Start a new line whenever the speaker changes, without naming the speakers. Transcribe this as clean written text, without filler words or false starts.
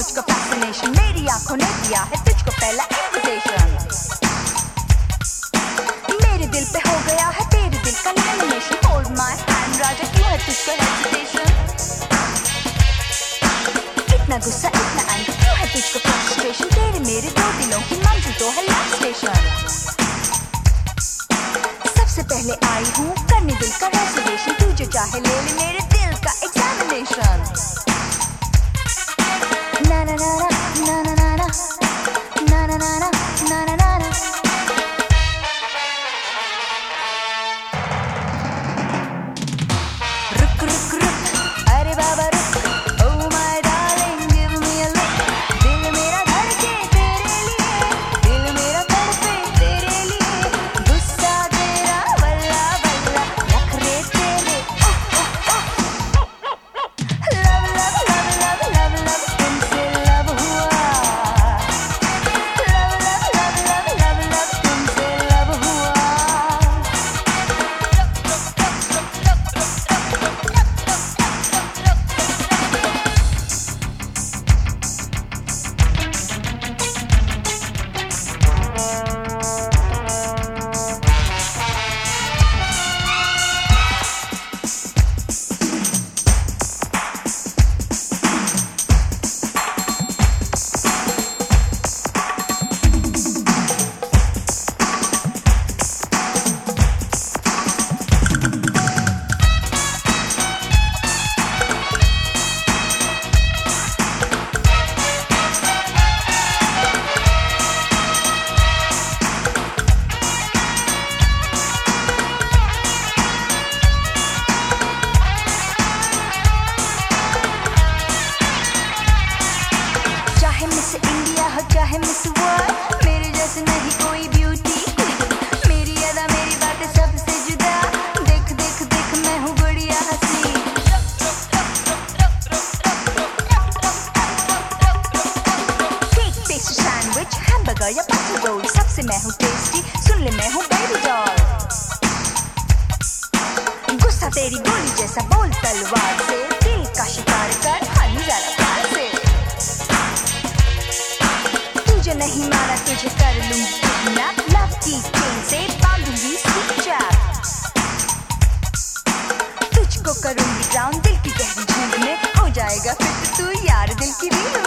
मुझको फैसिनेशन, मेरी आंखों ने दिया है तुझको पहला इन्विटेशन। मेरे दिल पे हो गया है तेरे दिल का लैमिनेशन, होल्ड माय हैंड राजा क्यों है तुझको हेजिटेशन। इतना गुस्सा इतना एंगर क्यों है तुझको फ्रस्ट्रेशन, तेरे मेरे दो दिलों की मंजिल तो है लैंड स्टेशन। सबसे पहले आई हूँ करने दिल का रेजर्वेशन, तू जो चाहे ले ले मेरे दिल का एग्जामिनेशन। ना ना ना ना ना ना ना ना ना ना ना ना ना ना। रुक रुक रुक अरे बाबा रुक, oh my darling give me a look। दिल मेरा धड़के तेरे लिए, दिल मेरा तड़पे तेरे लिए, गुस्सा तेरा वल्ला वल्ला, नखरे तेरे love love love love love love तुमसे लव हुआ, love love love love love love तुमसे लव हुआ। चाहे मिस इंडिया हो चाहे मिस वर्ल्ड, मेरे जैसे नहीं कोई ब्यूटी, मेरी अदा मेरी बातें सबसे जुदा, देख देख देख मैं हूँ गुड़िया हंसी। केक पेस्ट्री सैंडविच हैमबर्गर या बटर रोल, सबसे मैं हूँ टेस्टी, सुन ले मैं हूँ बेबी डॉल। गुस्सा तेरी गोली जैसा बोल तलवार से, दिल का शिकार कर हनी जरा प्यार से। तुझे नहीं माना तुझे कर लूंगी किडनैप, लव की चेन से बांधूंगी स्वीट चैप। तुझको करूंगी ड्राउन दिल की गहरी झील में, हो जाएगा फिर तू यार दिल की रील में।